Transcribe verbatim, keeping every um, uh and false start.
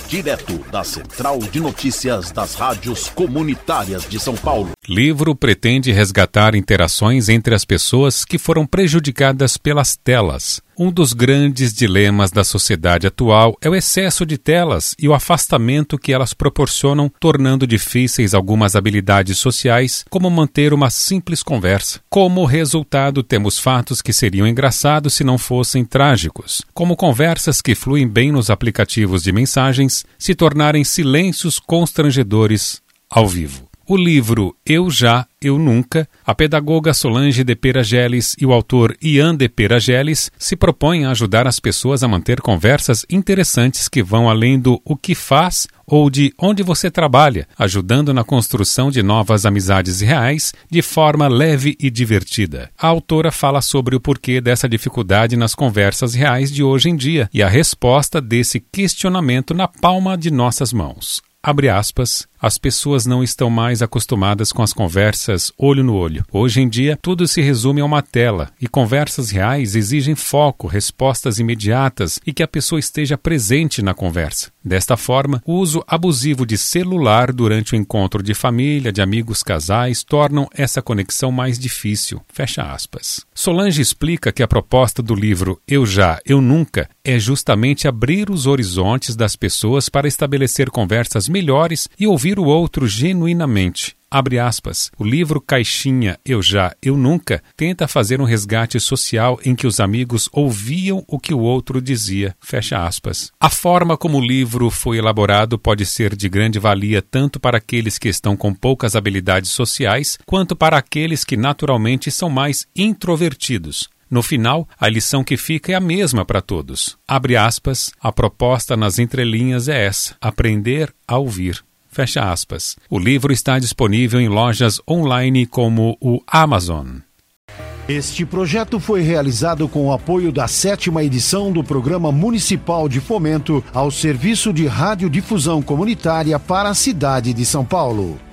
direto da Central de Notícias das Rádios Comunitárias de São Paulo. Livro pretende resgatar interações entre as pessoas que foram prejudicadas pelas telas. Um dos grandes dilemas da sociedade atual é o excesso de telas e o afastamento que elas proporcionam, tornando difíceis algumas habilidades sociais, como manter uma simples conversa. Como resultado, temos fatos que seriam engraçados se não fossem trágicos, como conversas que fluem bem nos aplicativos de mensagens se tornarem silêncios constrangedores ao vivo. O livro Eu Já, Eu Nunca, a pedagoga Solange de Perageles e o autor Ian de Perageles se propõem a ajudar as pessoas a manter conversas interessantes que vão além do o que faz ou de onde você trabalha, ajudando na construção de novas amizades reais de forma leve e divertida. A autora fala sobre o porquê dessa dificuldade nas conversas reais de hoje em dia e a resposta desse questionamento na palma de nossas mãos. Abre aspas, as pessoas não estão mais acostumadas com as conversas olho no olho. Hoje em dia, tudo se resume a uma tela, e conversas reais exigem foco, respostas imediatas e que a pessoa esteja presente na conversa. Desta forma, o uso abusivo de celular durante o encontro de família, de amigos, casais, tornam essa conexão mais difícil. Fecha aspas. Solange explica que a proposta do livro Eu Já, Eu Nunca é justamente abrir os horizontes das pessoas para estabelecer conversas melhores e ouvir o outro genuinamente. Abre aspas, o livro Caixinha Eu Já, Eu Nunca tenta fazer um resgate social em que os amigos ouviam o que o outro dizia. Fecha aspas. A forma como o livro foi elaborado pode ser de grande valia tanto para aqueles que estão com poucas habilidades sociais, quanto para aqueles que naturalmente são mais introvertidos. No final, a lição que fica é a mesma para todos. Abre aspas, a proposta nas entrelinhas é essa, aprender a ouvir. Fecha aspas. O livro está disponível em lojas online como o Amazon. Este projeto foi realizado com o apoio da sétima edição do Programa Municipal de Fomento ao Serviço de Radiodifusão Comunitária para a cidade de São Paulo.